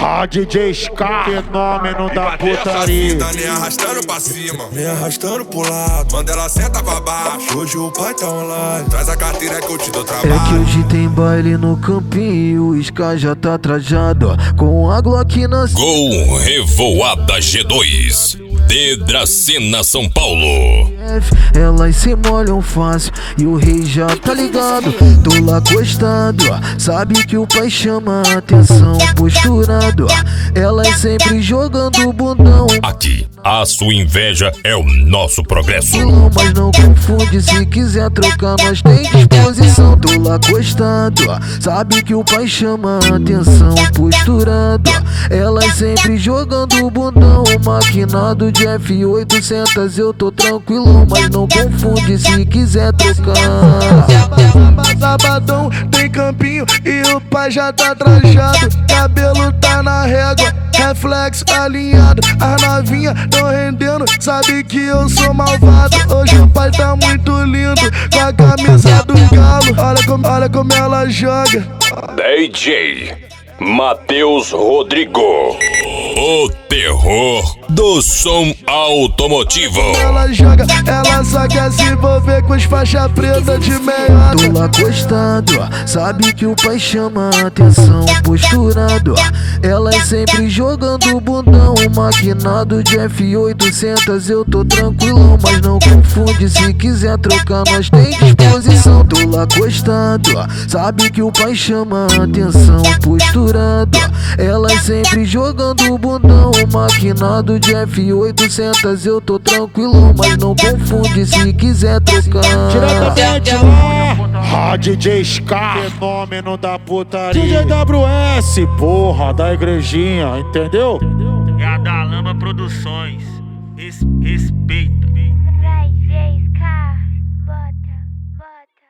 DJ Ska, fenômeno da putaria. Nem arrastando pra cima, nem arrastando pro lado. Manda ela senta pra baixo, hoje o pai tá online. Traz a carteira que eu te dou trabalho. É que hoje tem baile no campinho, o Ska já tá trajado, ó, com a Glock na... Gol Revoada G2 de Dracena, São Paulo. Elas se molham fácil e o rei já tá ligado. Tô lá acostado, ó, sabe que o pai chama a atenção. Posturado, ó, elas sempre jogando o bundão. Aqui, a sua inveja é o nosso progresso. Mas não confunde, se quiser trocar nós tem disposição. Tô lá acostado, ó, sabe que o pai chama a atenção. Posturado, ó, elas sempre jogando o bundão. Maquinado de F800, eu tô tranquilo, mas não confunde, se quiser trocar. Sabadão tem campinho e o pai já tá trajado. Cabelo tá na régua, reflexo alinhado. As novinha tão rendendo, sabe que eu sou malvado. Hoje o pai tá muito lindo, com a camisa do galo. Olha como ela joga. DJ Matheus Rodrigo, o terror do som automotivo. Ela joga, ela só quer se envolver com os faixa preta de meiota. Tô lá acostado, ó, sabe que o pai chama a atenção. Posturado, ó, elas sempre jogando o bundão. Maquinado de F800, eu tô tranquilo, mas não confunde, se quiser trocar nós tem disposição. Tô lá acostado, ó, sabe que o pai chama a atenção. Posturado, ó, elas sempre jogando o bundão. Maquinado de F800, eu tô tranquilo, mas não confunde, se quiser trocar. Diretamente lá, DJ Ska, fenômeno da putaria. DJ WS, porra, da igrejinha, entendeu? É a da Lama Produções. Respeita.